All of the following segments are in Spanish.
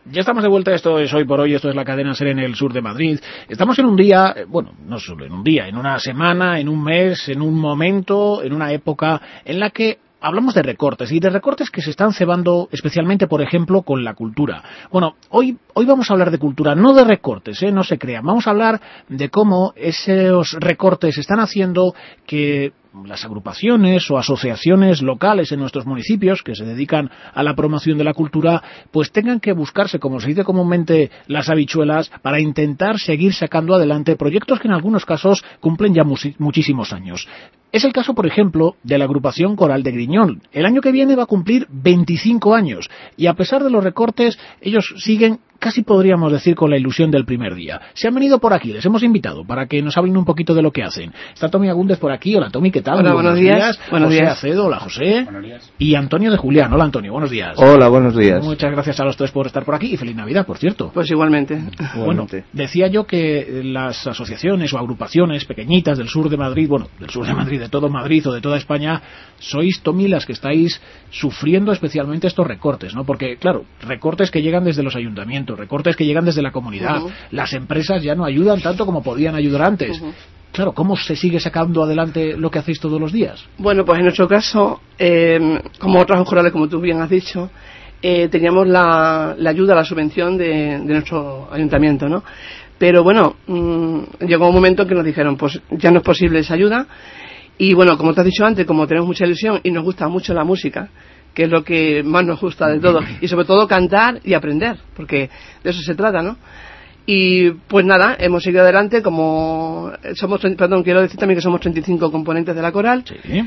Ya estamos de vuelta, esto es Hoy por Hoy, esto es la cadena SER en el sur de Madrid. Estamos en un día, bueno, no solo en un día, en una semana, en un mes, en un momento, en una época en la que hablamos de recortes, y de recortes que se están cebando especialmente, por ejemplo, con la cultura. Bueno, hoy vamos a hablar de cultura, no de recortes, no se crean. Vamos a hablar de cómo esos recortes están haciendo que las agrupaciones o asociaciones locales en nuestros municipios que se dedican a la promoción de la cultura, pues tengan que buscarse, como se dice comúnmente, las habichuelas para intentar seguir sacando adelante proyectos que en algunos casos cumplen ya muchísimos años. Es el caso, por ejemplo, de la agrupación Coral de Griñón. El año que viene va a cumplir 25 años y a pesar de los recortes, ellos siguen, casi podríamos decir, con la ilusión del primer día. Se han venido por aquí, les hemos invitado para que nos hablen un poquito de lo que hacen. Está Tommy Agúndez por aquí. Hola, Tommy, ¿qué tal? Hola, buenos días. Buenos José días. Acedo, hola, José. Buenos días. Y Antonio de Julián. Hola, Antonio, buenos días. Hola, buenos días. Muchas gracias a los tres por estar por aquí y feliz Navidad, por cierto. Pues igualmente. Bueno, decía yo que las asociaciones o agrupaciones pequeñitas del sur de Madrid, bueno, del sur de Madrid, de todo Madrid o de toda España, sois, Tommy, las que estáis sufriendo especialmente estos recortes, ¿no? Porque, claro, recortes que llegan desde los ayuntamientos, recortes que llegan desde la comunidad. Las empresas ya no ayudan tanto como podían ayudar antes. Claro, ¿cómo se sigue sacando adelante lo que hacéis todos los días? Bueno, pues en nuestro caso, como otras corales, como tú bien has dicho, teníamos la ayuda, la subvención de nuestro ayuntamiento, ¿no? Pero bueno, llegó un momento en que nos dijeron, pues ya no es posible esa ayuda. Y bueno, como te has dicho antes, como tenemos mucha ilusión y nos gusta mucho la música, que es lo que más nos gusta de todo, y sobre todo cantar y aprender, porque de eso se trata, ¿no? Y pues nada, hemos seguido adelante, como quiero decir también que somos 35 componentes de la coral. Sí.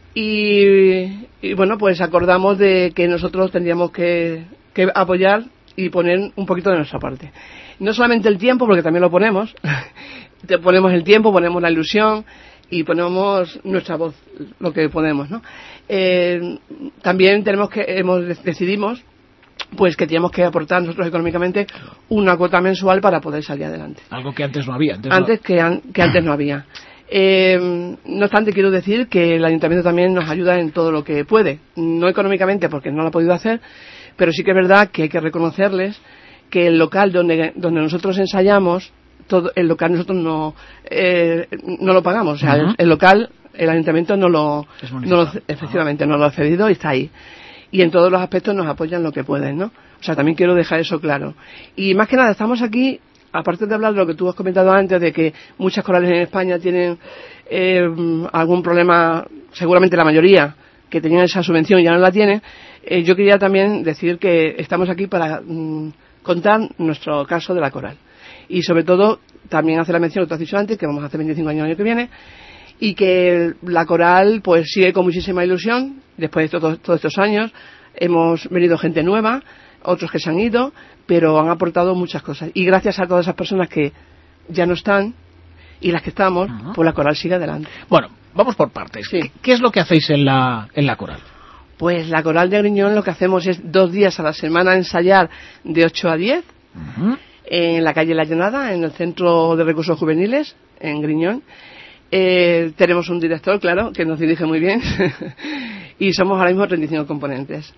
Y bueno, pues acordamos de que nosotros tendríamos que apoyar y poner un poquito de nuestra parte. No solamente el tiempo, porque también lo ponemos, ponemos el tiempo, ponemos la ilusión y ponemos nuestra voz, lo que podemos, ¿no? También decidimos pues que teníamos que aportar nosotros económicamente una cuota mensual para poder salir adelante. Algo que antes no había. Antes no había. No obstante, quiero decir que el ayuntamiento también nos ayuda en todo lo que puede. No económicamente, porque no lo ha podido hacer, pero sí que es verdad que hay que reconocerles que el local donde nosotros ensayamos, el local nosotros no lo pagamos. O sea, el local, el ayuntamiento efectivamente no lo ha cedido y está ahí. Y en todos los aspectos nos apoyan lo que pueden, ¿no? O sea, también quiero dejar eso claro. Y más que nada, estamos aquí, aparte de hablar de lo que tú has comentado antes, de que muchas corales en España tienen algún problema, seguramente la mayoría, que tenían esa subvención y ya no la tienen, yo quería también decir que estamos aquí para contar nuestro caso de la coral. Y sobre todo, también hacer la mención que tú has dicho antes, que vamos a hacer 25 años el año que viene, y que la coral pues sigue con muchísima ilusión después de todos estos años. Hemos venido gente nueva, otros que se han ido, pero han aportado muchas cosas, y gracias a todas esas personas que ya no están y las que estamos, pues la coral sigue adelante. Bueno, vamos por partes. Sí. ¿Qué es lo que hacéis en la coral? Pues la coral de Griñón lo que hacemos es 2 días a la semana ensayar de 8 a 10 en la calle La Llanada, en el Centro de Recursos Juveniles, en Griñón. Tenemos un director, claro, que nos dirige muy bien y somos ahora mismo 35 componentes.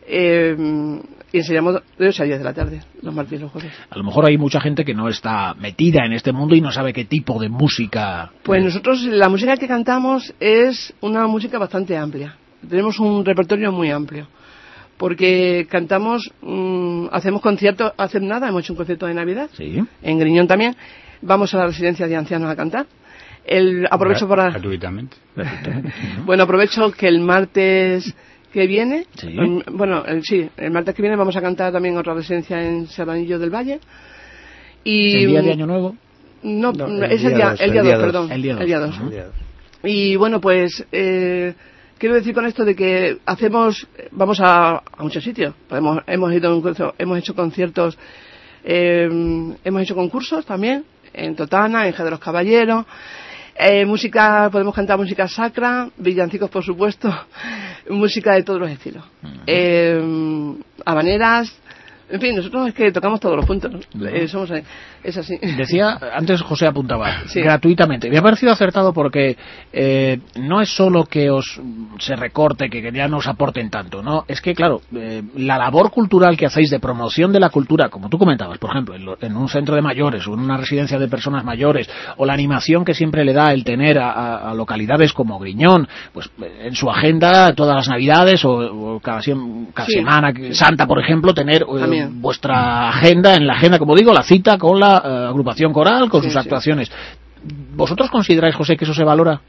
Y enseñamos de 8 a 10 de la tarde, los martes y los jueves. A lo mejor hay mucha gente que no está metida en este mundo y no sabe qué tipo de música. Pues nosotros, la música que cantamos es una música bastante amplia. Tenemos un repertorio muy amplio, porque cantamos, hacemos conciertos, hace nada hemos hecho un concierto de Navidad, sí, en Griñón también. Vamos a la residencia de ancianos a cantar. Aprovecho para... Gratuitamente. Bueno, aprovecho que el martes que viene, sí, el martes que viene vamos a cantar también otra residencia en Serranillo del Valle. Y ¿el día de Año Nuevo? No, es el día 2, perdón. El día 2. Y bueno, pues quiero decir con esto de que vamos a muchos sitios. Hemos hecho conciertos, hemos hecho concursos también en Totana, en Jerez de los Caballeros. Música, podemos cantar música sacra, villancicos por supuesto, música de todos los estilos, habaneras, En fin, nosotros es que tocamos todos los puntos, ¿no? Es así. Decía, antes José apuntaba, sí. Gratuitamente. Me ha parecido acertado porque no es solo que se recorte, que ya no os aporten tanto, ¿no? Es que, claro, la labor cultural que hacéis de promoción de la cultura, como tú comentabas, por ejemplo, en un centro de mayores o en una residencia de personas mayores, o la animación que siempre le da el tener a localidades como Griñón, pues en su agenda todas las Navidades o cada Semana Santa, por ejemplo, tener vuestra agenda, en la agenda, como digo, la cita con la agrupación coral, con sus actuaciones. ¿Vosotros consideráis, José, que eso se valora?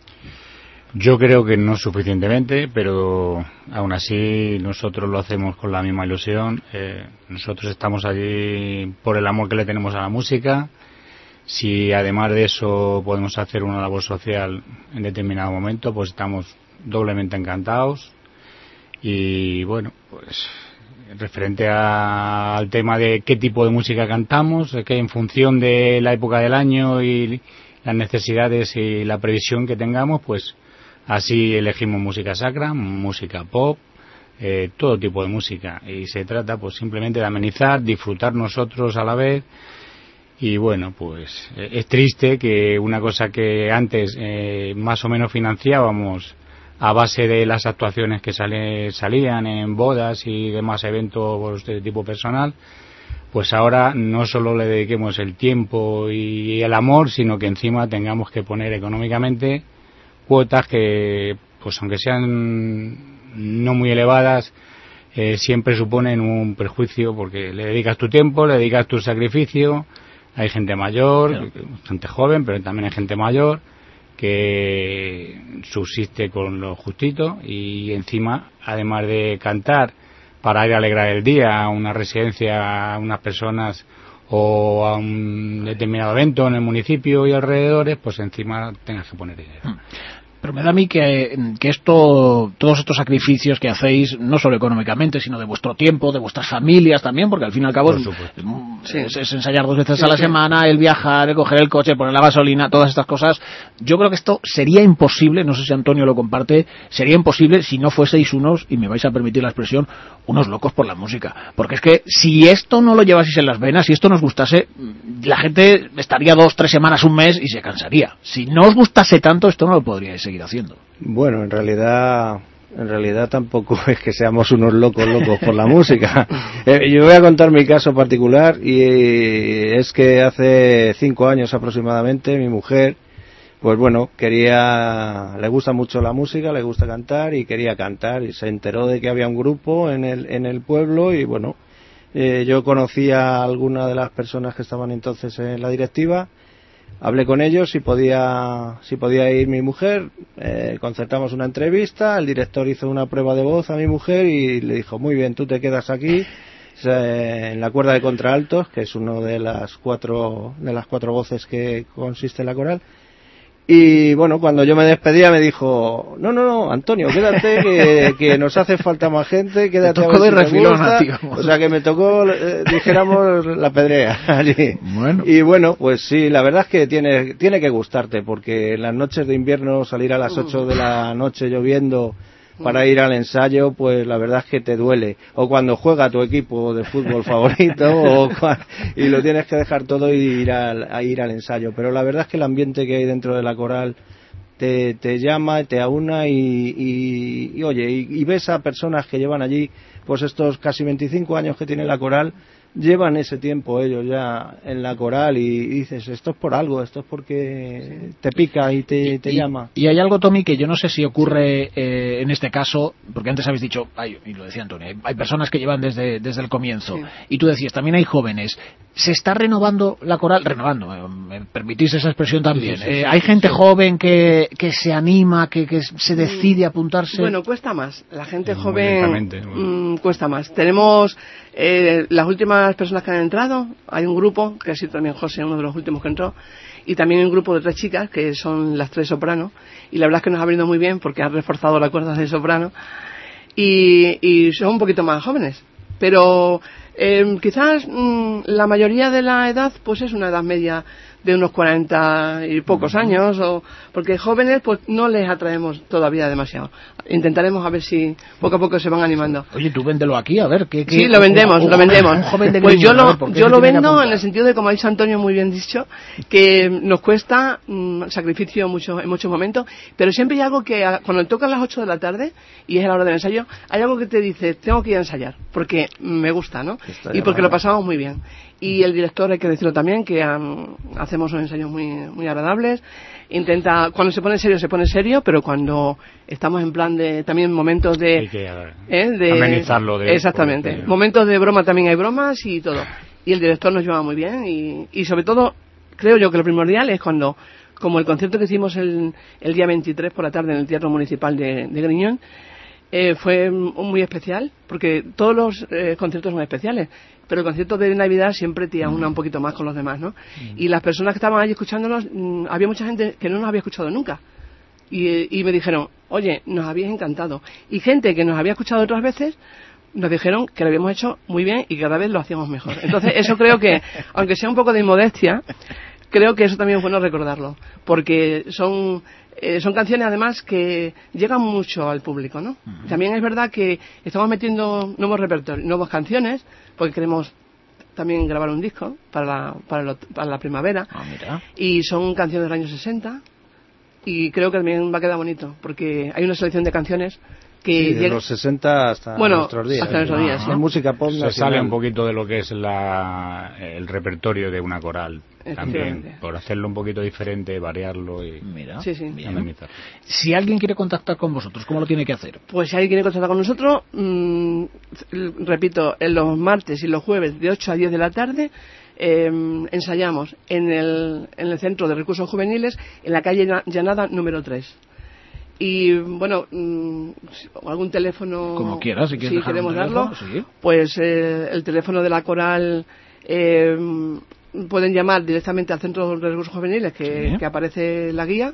Yo creo que no suficientemente, pero aún así nosotros lo hacemos con la misma ilusión. Nosotros estamos allí por el amor que le tenemos a la música. Si además de eso podemos hacer una labor social en determinado momento, pues estamos doblemente encantados. Y bueno, pues referente al tema de qué tipo de música cantamos, es que en función de la época del año y las necesidades y la previsión que tengamos, pues así elegimos música sacra, música pop, todo tipo de música, y se trata pues simplemente de amenizar, disfrutar nosotros a la vez. Y bueno, pues es triste que una cosa que antes más o menos financiábamos a base de las actuaciones que salían en bodas y demás eventos de tipo personal, pues ahora no solo le dediquemos el tiempo y el amor, sino que encima tengamos que poner económicamente cuotas que, pues aunque sean no muy elevadas, siempre suponen un perjuicio, porque le dedicas tu tiempo, le dedicas tu sacrificio. Hay gente mayor, gente joven, pero también hay gente mayor que subsiste con lo justito, y encima, además de cantar para ir a alegrar el día a una residencia, a unas personas o a un determinado evento en el municipio y alrededores, pues encima tengas que poner dinero. Pero me da a mí que todos estos sacrificios que hacéis, no solo económicamente, sino de vuestro tiempo, de vuestras familias también, porque al fin y al cabo es ensayar 2 veces a la semana, el viajar, el coger el coche, poner la gasolina, todas estas cosas. Yo creo que esto sería imposible, no sé si Antonio lo comparte, sería imposible si no fueseis unos, y me vais a permitir la expresión, unos locos por la música. Porque es que si esto no lo llevaseis en las venas, si esto nos gustase, la gente estaría 2, 3 semanas, un mes y se cansaría. Si no os gustase tanto, esto no lo podríais seguir haciendo. Bueno, en realidad tampoco es que seamos unos locos por la música. Yo voy a contar mi caso particular, y es que hace 5 años aproximadamente mi mujer, pues bueno, le gusta mucho la música, le gusta cantar y quería cantar, y se enteró de que había un grupo en el pueblo, y bueno, yo conocía a alguna de las personas que estaban entonces en la directiva. Hablé con ellos si podía ir mi mujer, concertamos una entrevista, el director hizo una prueba de voz a mi mujer y le dijo: muy bien, tú te quedas aquí en la cuerda de contraaltos, que es una de las cuatro voces que consiste en la coral. Y bueno, cuando yo me despedía me dijo: no, Antonio, quédate, que nos hace falta más gente, quédate a ver si te gusta. Tío. O sea que me tocó, dijéramos, la pedrea allí. Bueno. Y bueno, pues sí, la verdad es que tiene que gustarte, porque en las noches de invierno salir a las 8 de la noche lloviendo para ir al ensayo, pues la verdad es que te duele. O cuando juega tu equipo de fútbol favorito, y lo tienes que dejar todo y ir al ensayo. Pero la verdad es que el ambiente que hay dentro de la coral te llama, te aúna, y oye, y ves a personas que llevan allí, pues estos casi 25 años que tiene la coral, llevan ese tiempo ellos ya en la coral, y dices: esto es por algo, esto es porque te pica y te llama. Y hay algo, Tommy, que yo no sé si ocurre en este caso, porque antes habéis dicho, y lo decía Antonio, hay personas que llevan desde el comienzo, y tú decías, también hay jóvenes. ¿Se está renovando la coral? Renovando, me permitís esa expresión también. ¿Hay gente joven que se anima, que se decide a apuntarse? Bueno, cuesta más. La gente joven cuesta más. Tenemos las últimas personas que han entrado, hay un grupo, que ha sido también José, uno de los últimos que entró, y también un grupo de 3 chicas, que son las 3 sopranos, y la verdad es que nos ha venido muy bien porque han reforzado la cuerda de soprano, y son un poquito más jóvenes, pero quizás la mayoría de la edad pues es una edad media de unos 40 y pocos años, o porque jóvenes pues no les atraemos todavía demasiado. Intentaremos a ver si poco a poco se van animando. Oye, tú véndelo aquí, a ver, ¿qué? Sí, lo vendemos. Un joven de Pues Griñón, yo lo vendo en el sentido de, como ha dicho Antonio muy bien dicho, que nos cuesta sacrificio en muchos momentos, pero siempre hay algo que cuando tocan las 8 de la tarde y es la hora del ensayo, hay algo que te dice, tengo que ir a ensayar, porque me gusta, ¿no? Y porque lo pasamos muy bien. Y el director, hay que decirlo también, que hacemos unos ensayos muy agradables. Cuando se pone serio, pero cuando estamos en plan de, también momentos de... Hay que amenizarlo. Exactamente. Momentos de broma, también hay bromas y todo. Y el director nos lleva muy bien y sobre todo, creo yo que lo primordial es cuando, como el concierto que hicimos el día 23 por la tarde en el Teatro Municipal de Griñón, fue muy especial, porque todos los conciertos son especiales, pero el concierto de Navidad siempre te una un poquito más con los demás, ¿no? Y las personas que estaban allí escuchándonos, había mucha gente que no nos había escuchado nunca. Y me dijeron, oye, nos habéis encantado. Y gente que nos había escuchado otras veces, nos dijeron que lo habíamos hecho muy bien y que cada vez lo hacíamos mejor. Entonces, eso creo que, aunque sea un poco de inmodestia, creo que eso también es bueno recordarlo, porque son canciones además que llegan mucho al público, ¿no? También es verdad que estamos metiendo nuevos repertorios, nuevas canciones, porque queremos también grabar un disco para la primavera. Mira. Y son canciones del año 60 y creo que también va a quedar bonito, porque hay una selección de canciones que de los 60 hasta nuestros días. Hasta nuestros días, ¿sí? En música pop se sale un poquito de lo que es el repertorio de una coral también, por hacerlo un poquito diferente, variarlo y amenizar. Si alguien quiere contactar con vosotros, ¿cómo lo tiene que hacer? Pues si alguien quiere contactar con nosotros, repito, en los martes y los jueves de 8 a 10 de la tarde ensayamos en el Centro de Recursos Juveniles, en la calle Llanada número 3. Y bueno, algún teléfono, como quieras, si queremos darlo, sí. Pues el teléfono de la coral, pueden llamar directamente al Centro de Recursos Juveniles que aparece en la guía,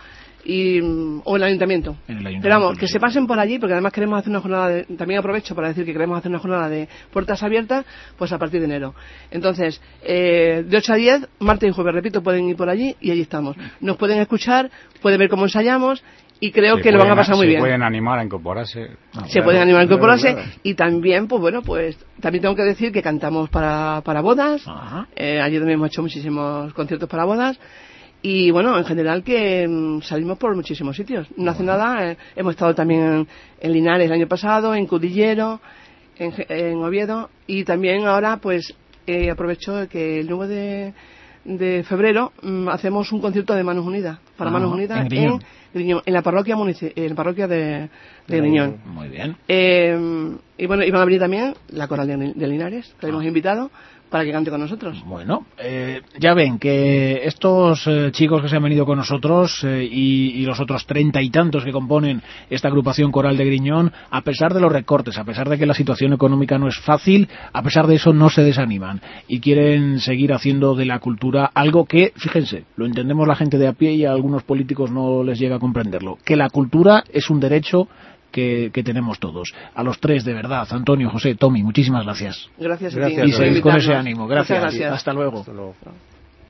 o el ayuntamiento. Pero vamos, que se pasen por allí, porque además queremos hacer una jornada también aprovecho para decir que queremos hacer una jornada de puertas abiertas, pues a partir de enero. Entonces, de 8 a 10, martes y jueves, repito, pueden ir por allí y allí estamos. Nos pueden escuchar, pueden ver cómo ensayamos, y creo que lo van a pasar muy bien. Se pueden animar a incorporarse. Pueden animar a incorporarse. Y también, pues bueno, pues también tengo que decir que cantamos para bodas. Ayer también hemos hecho muchísimos conciertos para bodas. Y bueno, en general que salimos por muchísimos sitios. No hace nada, hemos estado también en Linares el año pasado, en Cudillero, en Oviedo. Y también ahora, pues aprovecho que el 9 de febrero hacemos un concierto de Manos Unidas, para Manos Unidas en Griñón, en la parroquia de Griñón. Muy bien. Y bueno, iban a venir también la coral de Linares, que hemos invitado para que cante con nosotros. Bueno, ya ven que estos chicos que se han venido con nosotros y los otros 30 y tantos que componen esta agrupación coral de Griñón, a pesar de los recortes, a pesar de que la situación económica no es fácil, a pesar de eso no se desaniman y quieren seguir haciendo de la cultura algo que, fíjense, lo entendemos la gente de a pie y a algunos políticos no les llega a comprenderlo, que la cultura es un derecho que tenemos todos. A los tres, de verdad, Antonio, José, Tommy, muchísimas gracias. Gracias a ti. Y seguís con ese ánimo. Gracias. Hasta luego. Hasta luego.